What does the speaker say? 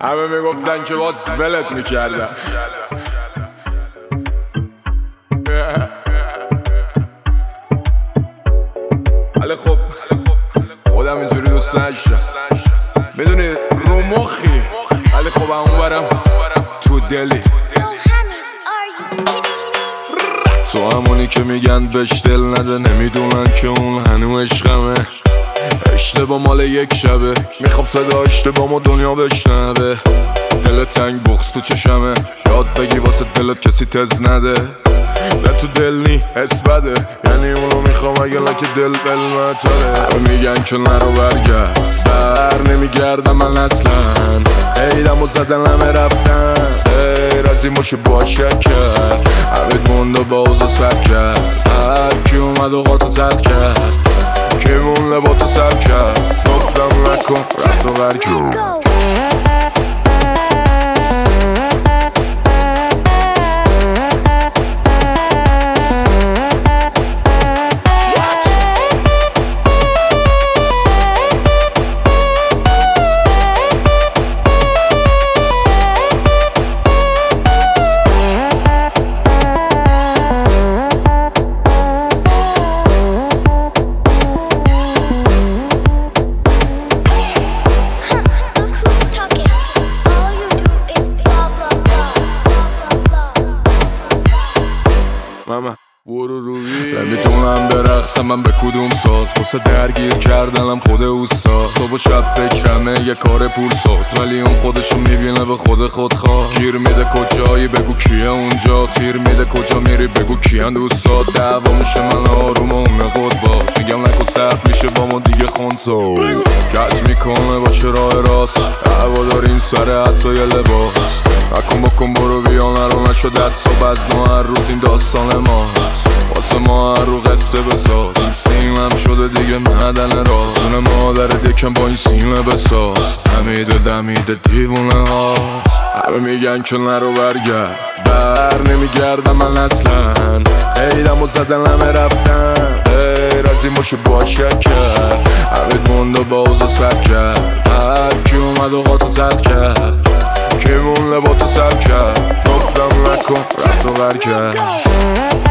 همه میگفتن که باز ولت میکردم. ولی خب خودم اینجوری دوست نداشتم، میدونی رو مخی، ولی خب همون برم تو دلی. تو همونی که میگن بهش دل نده، نمیدونن که اون هنو عشقمه. اشتباه مال یک شبه، میخوام صدا اشتباه دنیا بشنوه. دل تنگ بغض تو چشمه، یاد بگی واسه دلت کسی تز نده. نه تو دل نی حس بده، یعنی اونو میخوام اگه لکه دل بلمتره. همه میگن که نرو برگرد، بر نمیگردم من اصلا. ایدم و زدن همه رفتن، غیر از این باشه باشک کرد. همه موند و بازو سر کرد، هر کی اومد و قاطو زد کرد. کی مون لباتو سر کرد، گفتم نکن رفت و برکن. ماما برو روی نمیدونم برقصم من به کدوم ساز، واسه درگیر کردنم خود اوستا. صبح و شب فکرمه یه کار پول ساز، ولی اون خودشو میبینه به خود خواه. گیر میده کجایی بگو کیه اونجا، سیر میده کجا میری بگو کیان دوستات. دعوا میشه من آروم و اون خود باز، میگم نکن سخت میشه با ما دیگه خونسا. کج میکنه باشه راه راست، هوا داریم سر حتی یه لباس. نکن بکن برو بیا نرو نشو دست و بزن، هر روز این داستان ماست. واسه ما هر رو قصه بساز، این سیمم شده دیگه معدن راز. خونه مادر دکم با این سیمه بساز، همیده دمیده دیوونه هاست. همه میگن که نرو برگرد، بر نمیگردم من اصلا. ایدم و زدن همه رفتن، غیر از این باشه باشک کرد. همه موند و بازو سر کرد، هر کی اومد و قاطو زد کرد. کی مون لباتو سر کرد، گفتم نکن رفت و برکرد.